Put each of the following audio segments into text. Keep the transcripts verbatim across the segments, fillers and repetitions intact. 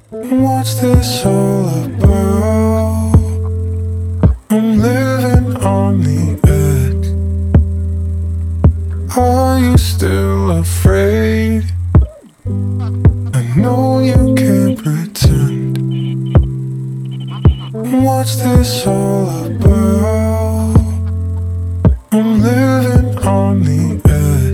What's this all about? I'm living on the edge. Are you still afraid? I know you can't pretend. What's this all about? I'm living on the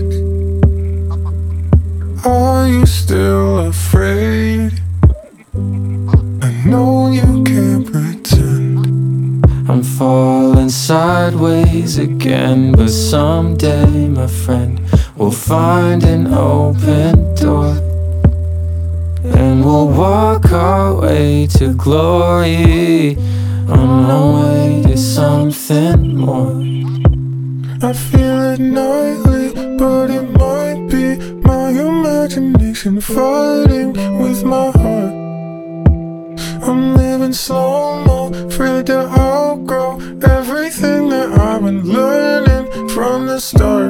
edge. Are you still afraid? I know you can't pretend. I'm falling sideways again, but someday, my friend, we'll find an open door, and we'll walk our way to glory, on our way to something more. I feel it nightly, but it might be my imagination fighting with my heart. I'm living slow-mo, afraid to outgrow everything that I've been learning from the start.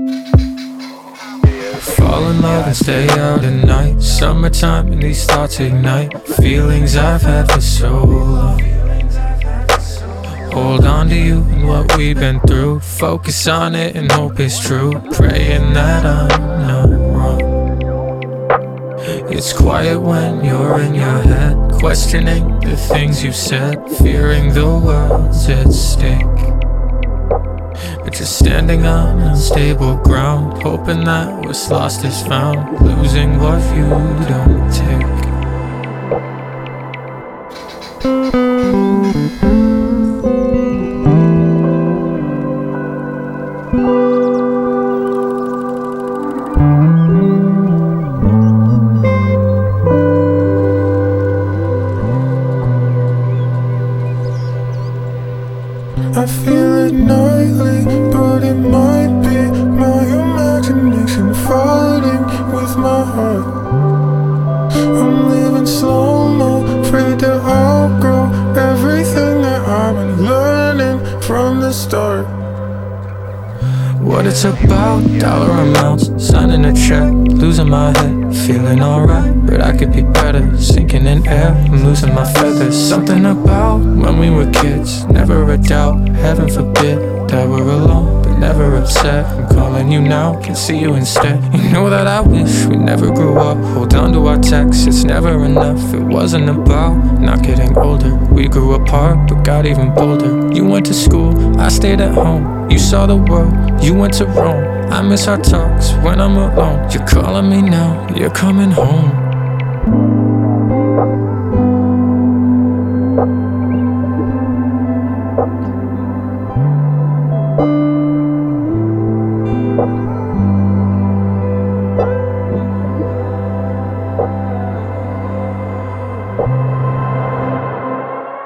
Fall in love and stay out at night. Summertime and these thoughts ignite feelings I've had for so long. Hold on to you and what we've been through. Focus on it and hope it's true. Praying that I'm not wrong. It's quiet when you're in your head, questioning the things you've said, fearing the world's at stake. But just standing on unstable ground, hoping that what's lost is found, losing what you don't take. I feel it nightly, but it might be my imagination fighting with my heart. I'm living slow-mo, afraid to outgrow everything that I've been learning from the start. What it's about, dollar amounts, signing a check, losing my head, feeling alright, but I could be better, sinking in air, I'm losing my feathers. Something about when we were kids, never a doubt, heaven forbid that we're alone, but never upset. I'm calling you now, can see you instead. You know that I wish we never grew up, hold on to our texts, it's never enough. It wasn't about not getting older, we grew apart, but got even bolder. You went to school, I stayed at home. You saw the world, you went to Rome. I miss our talks when I'm alone. You're calling me now, you're coming home.